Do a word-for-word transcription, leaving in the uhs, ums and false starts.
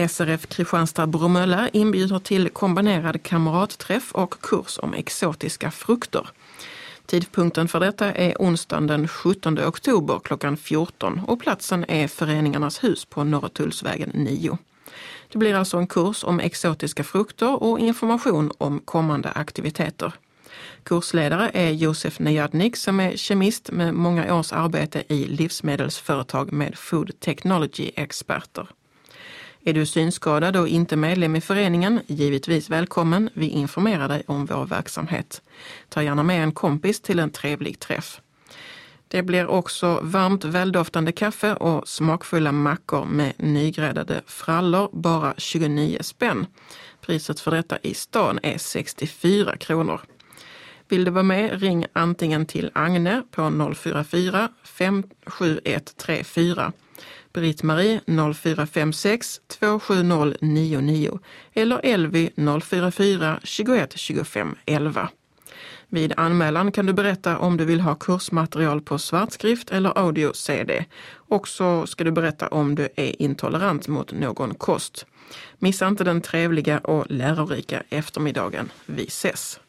S R F Kristianstad-Bromölla inbjuder till kombinerad kamratträff och kurs om exotiska frukter. Tidpunkten för detta är onsdagen den sjuttonde oktober klockan fjorton och platsen är Föreningarnas hus på Norra Tullsvägen nio. Det blir alltså en kurs om exotiska frukter och information om kommande aktiviteter. Kursledare är Josef Nejadnik som är kemist med många års arbete i livsmedelsföretag med food technology-experter. Är du synskadad och inte medlem i föreningen, givetvis välkommen. Vi informerar dig om vår verksamhet. Ta gärna med en kompis till en trevlig träff. Det blir också varmt väldoftande kaffe och smakfulla mackor med nygräddade frallor, bara tjugonio spänn. Priset för detta i stan är sextiofyra kronor. Vill du vara med, ring antingen till Agne på noll fyra fyra fem sju ett tre fyra, Britt-Marie noll fyra fem sex två sju noll nio nio eller Elvi noll fyra fyra tjugoett tjugofem elva. Vid anmälan kan du berätta om du vill ha kursmaterial på svartskrift eller audio-C D. Och så ska du berätta om du är intolerant mot någon kost. Missa inte den trevliga och lärorika eftermiddagen. Vi ses!